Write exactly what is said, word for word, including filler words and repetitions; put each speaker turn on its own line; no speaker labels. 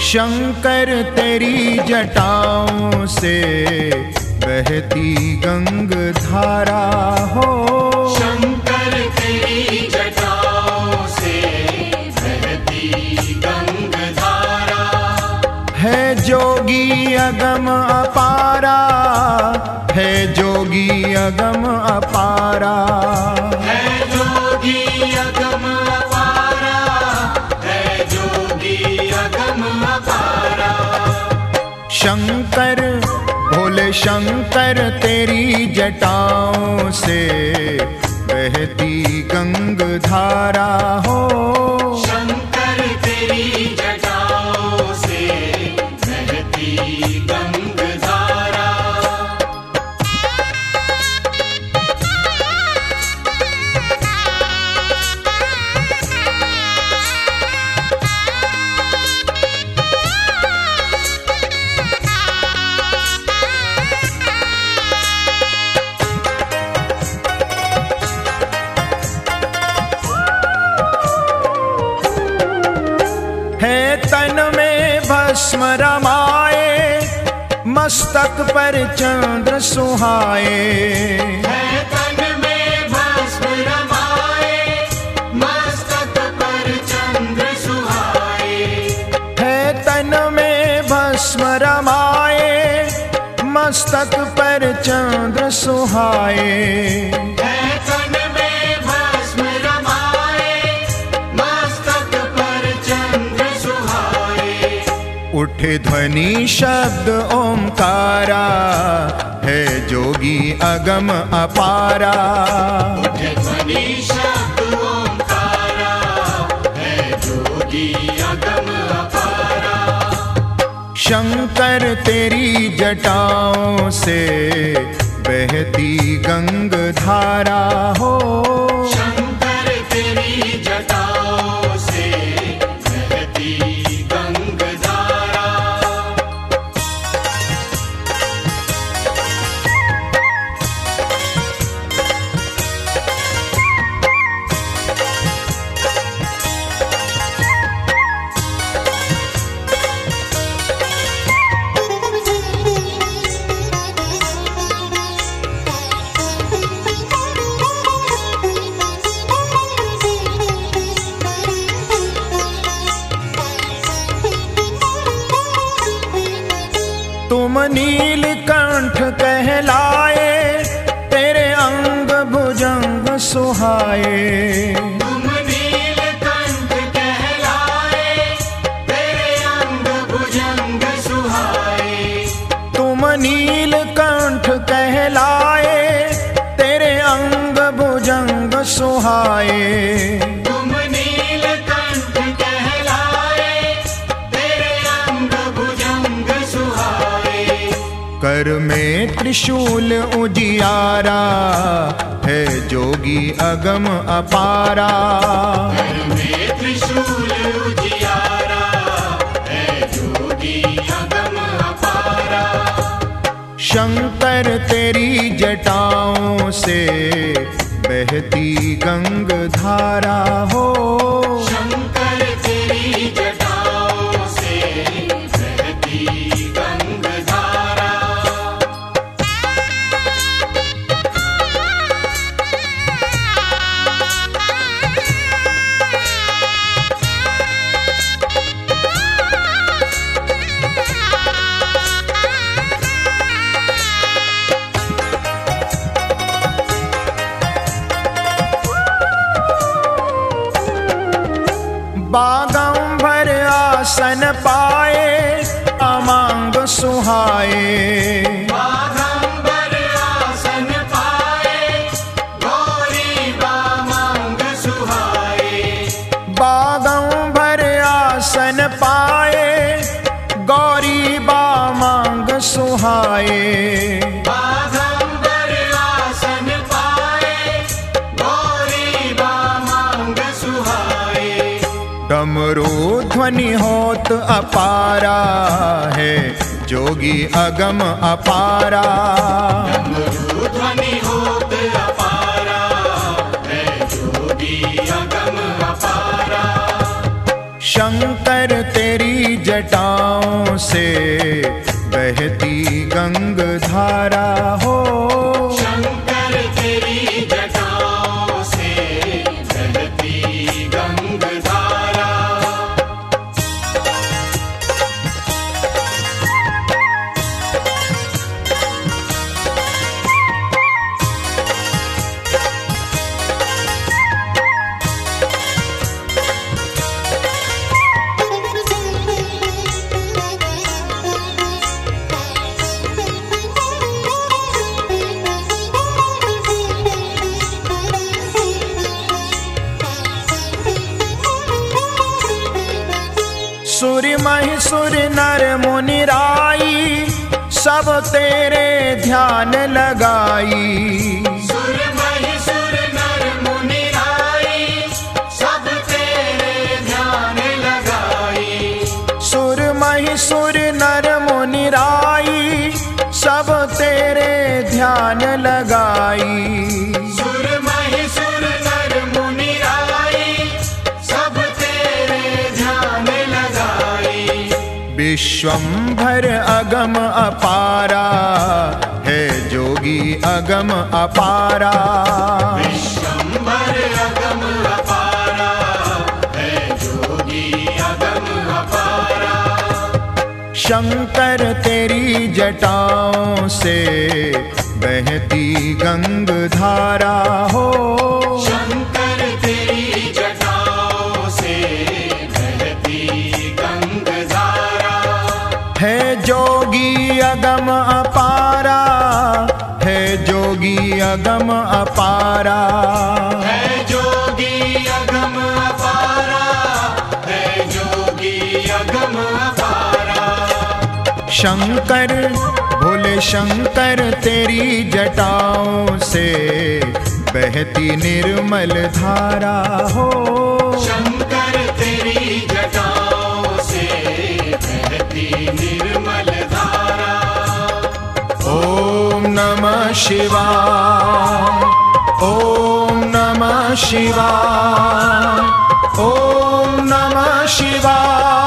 शंकर तेरी जटाओं से बहती गंग धारा हो।
शंकर तेरी जटाओं से बहती गंग धारा।
है जोगी अगम अपारा, है जोगी अगम अपारा,
है जोगी अगम अपारा, है जोगी अगम अपारा।
शंकर भोले शंकर तेरी जटाओं से बहती गंग धारा हो।
शंकर तेरी जटाओं से बहती गंग धारा।
है तन में भस्म रमाए, मस्तक पर चंद्र सुहाए।
है तन में भस्म रमाए, मस्तक पर चंद्र सुहाए।
है तन में भस्म रमाए, मस्तक पर चंद्र सुहाए।
है तन में भस्म रमाए, मस्तक पर चंद्र सुहाए।
उठे ध्वनि शब्द ओंकारा, है जोगी अगम अपारा।
उठे ध्वनि शब्द ओंकारा, है जोगी अगम अपारा।
शंकर तेरी जटाओं से बहती गंग धारा हो।
शंकर तेरी जटाओं से बहती गंग धारा।
तुम नीलकंठ कहलाए, तेरे अंग भुजंग सुहाए।
तुम नीलकंठ कहलाए, तेरे अंग भुजंग सुहाए।
तुम नीलकंठ कहलाए, तेरे अंग भुजंग सुहाए।
तुम नीलकंठ कहलाए, तेरे अंग भुजंग सुहाए।
कर में त्रिशूल उजियारा, है जोगी अगम अपारा।
कर में त्रिशूल उजियारा, है जोगी अगम अपारा।
शंकर तेरी जटाओं से बहती गंग धारा हो।
शंकर तेरी जटाओं से बहती गंग धारा।
बागंबर आसन पाए, अमांग सुहाए।
बागंबर आसन पाए, गौरी बामांग सुहाए।
बागंबर आसन पाए, गौरी बामांग सुहाए।
बागंबर आसन पाए, गौरी बामांग सुहाए।
डमरू ध्वनि होत अपारा, है जोगी अगम अपारा।
डमरू ध्वनि होत अपारा, है जोगी अगम अपारा।
शंकर तेरी जटाओं से बहती गंग धारा हो।
शंकर तेरी जटाओं से बहती गंग धारा।
सुर महिसुर नर मुनि राई सब तेरे ध्यान लगाई।
सुर महिसुर नर मुनि राई सब तेरे ध्यान लगाई।
सुर महिसुर नर मुनि राई सब तेरे ध्यान लगाई।
सुर महिसुर नर मुनि राई सब तेरे ध्यान लगाई।
विश्वंभर अगम अपारा है जोगी अगम अपारा।
विश्वंभर अगम अपारा है जोगी अगम अपारा।
शंकर तेरी जटाओं से बहती गंग धारा हो।
शंकर तेरी जटाओं से बहती गंग धारा।
है जोगी अगम अपारा, है जोगी अगम अपारा।
है जोगी अगम अपारा, है जोगी अगम अपारा।
शंकर भोले शंकर तेरी जटाओं से बहती निर्मल धारा हो।
शंकर तेरी जटाओं से बहती निर्मल धारा।
ओम नमः शिवाय, ओम नमः शिवाय, ओम नमः शिवाय।